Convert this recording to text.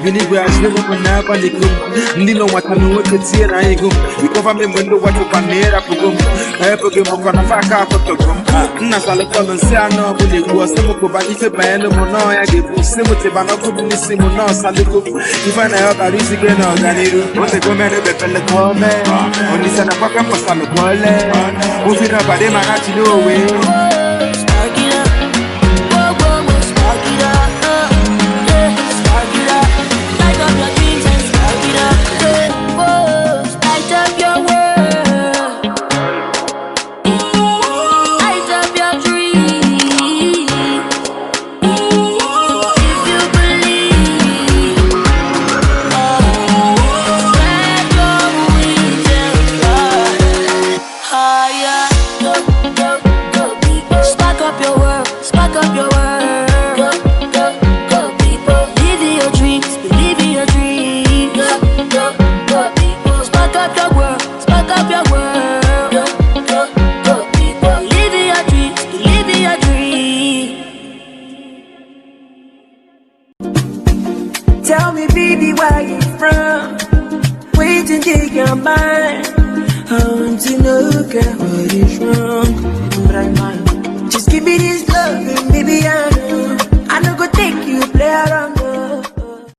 Vinigwe ashlevo mnaba likum. Ndino watanu weke tie na igum. Ikova me mwendo watu panera pugum. Epoge mokona faka potogum. Nna sale kono se ano buli guo semu ko bani fe bayano mono ya gebu semu te bano ko bini semu no sale ko. Ifa na yo karisi ke no ganiru. Ote gome ne bepele gome. Oni sana kwa kampo sale gole. Ufina bade manati no way. Tell me, baby, where you from? Wait and take your mind. I want to know, girl, what is wrong? But I mind. Just give me this love, and baby, I know go take you, play around.